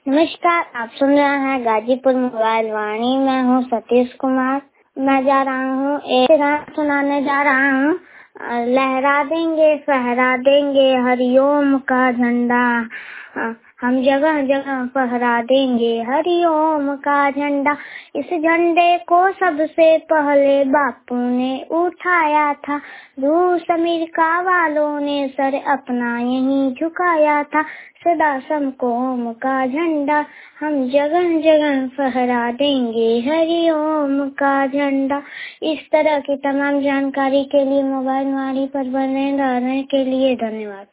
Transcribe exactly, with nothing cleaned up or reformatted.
नमस्कार, आप सुन रहे हैं गाजीपुर मोबाइल वाणी। मैं हूँ सतीश कुमार। मैं जा रहा हूँ एक गाना सुनाने जा रहा हूँ। लहरा देंगे फहरा देंगे हरिओम का झंडा, हम जगह जगह फहरा देंगे हरिओम का झंडा। इस झंडे को सबसे पहले बापू ने उठाया था, रूस अमेरिका वालों ने सर अपना यहीं झुकाया था। सदा सबको ओम का झंडा, हम जगह जगह फहरा देंगे हरिओम का झंडा। इस तरह की तमाम जानकारी के लिए मोबाइल वाणी पर बने रहने के लिए धन्यवाद।